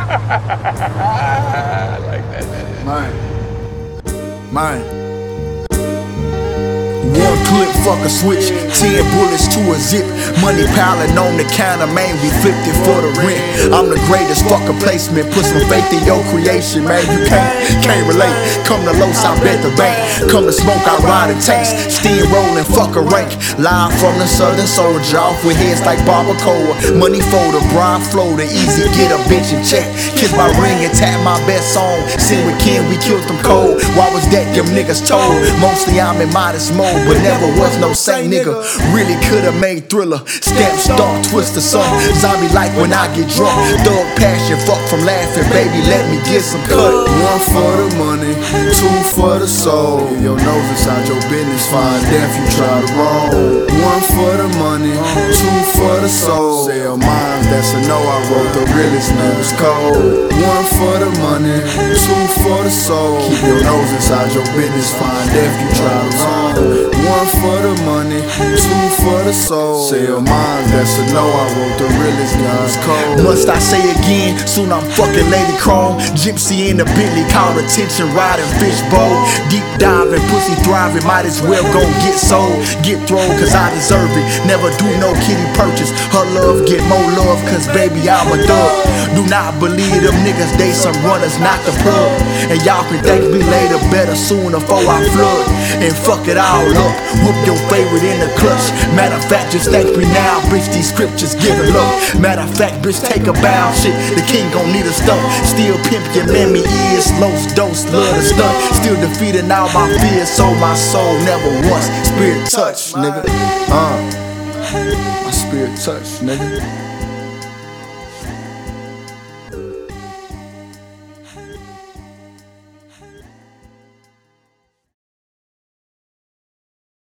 I like that. Mine. One clip, fuck a switch, 10 bullets to a zip. Money piling on the counter, man, we flipped it for the rent. I'm the greatest, fuck a placement. Put some faith in your creation, man, you can't relate. Come to Los, I bet the bank. Come to smoke, I ride in tanks. Steam rolling, fuck a rank. Live from the Southern Soldier, off with heads like barbacoa. Money folder, broad floater, easy, get a bitch in check. Kiss my ring and tap my best song. Sing with Ken, we killed them cold. Why was that them niggas told? Mostly I'm in modest mode, but never was no saint nigga. Really could've made Thriller. Stamp, stomp, twist the song. Zombie like when I get drunk. Thug passion, fuck from laughing. Baby, let me get some cut. One for the money, two for the soul. Your nose inside your business, fine death you try to roll. One for the money, two for the soul. Sell minds, that's a no, I wrote the realest niggas cold. One for the money, two for the soul. Keep your nose inside your business, fine death you try to roll. One for the money, two for the soul. Sell minds, that's a no, I wrote the realest niggas cold. Must I say again, soon I'm fucking Lady Chrome. Gypsy in the Bentley, call attention, riding fishbowl. Deep diving, pussy thriving, might as well go get sold. Get thrown, cause I deserve it. Never do no kitty purchase. Her love get more love, cause baby I'm a thug. Do not believe them niggas, they some runners, not the plug. And y'all can thank me later, better soon before I flood. And fuck it all up, whoop your favorite in the clutch. Matter of fact, just thank me now, bitch, these scriptures giving love. Matter of fact, bitch, take a bow, shit, the king gon' need a stump. Still pimp your mammy ears, los dose, love the stunt. Still defeating all my fears, so my soul never once spirit touch, nigga. My spirit touch, nigga.